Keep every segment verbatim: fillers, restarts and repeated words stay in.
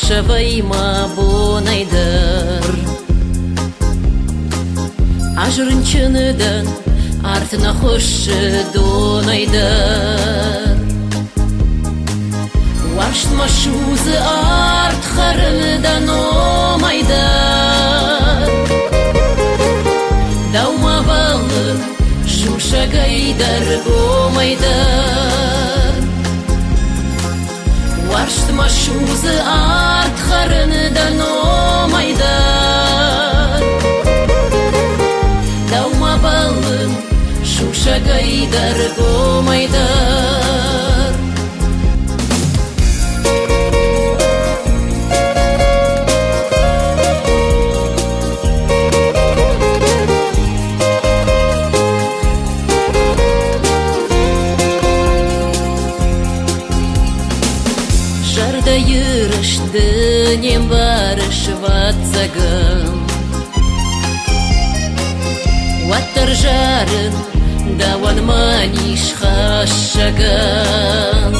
шавайма бонайдыр. Ажырынчыныдан артына хошы донайдыр. Ваштма шузы арт харыныдан омайдыр. Даума балы шушагайдар гомайдыр. Ваштма шузы арт харыныдан омайдыр. Даума балы шушагайдар гомайдыр. Жарда йырыш дынем барыш ватсагым. Ваттар жарын даван маниш хашагым.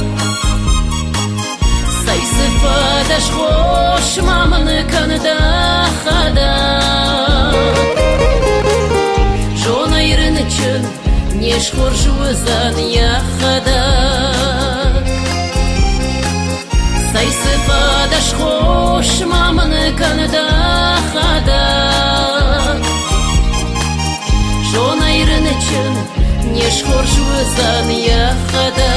Сайсы фадаш хош мамыны канда хада. Жона йрынычын неш хоржуызан яхада. Сайсы фадаш хош мамыны канда хада. Жона йрынычын неш хоржуызан яхада.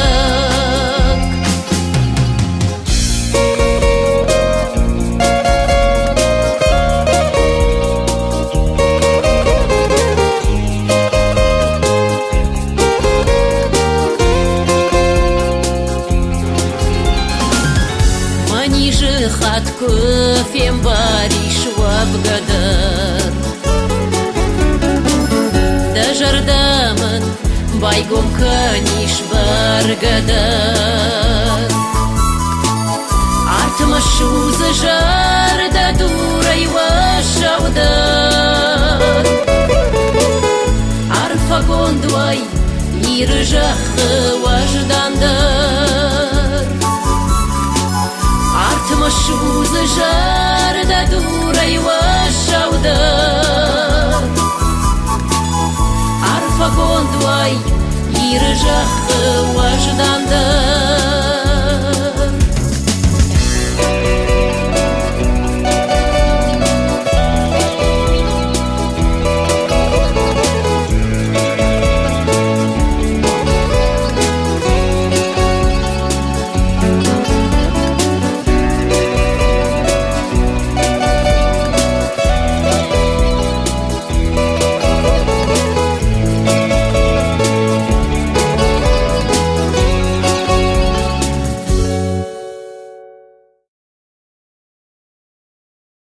Манижы хат көфем бариш вапгадар. Дажардамын байгом каниш баргадар. Артыма шузы жарда дурай вашаудар. Арфагон дуай иры жахы важдандар. Артыма шузы жарда дурай вашаудар. Арфагон дуай иры жахы важдандар.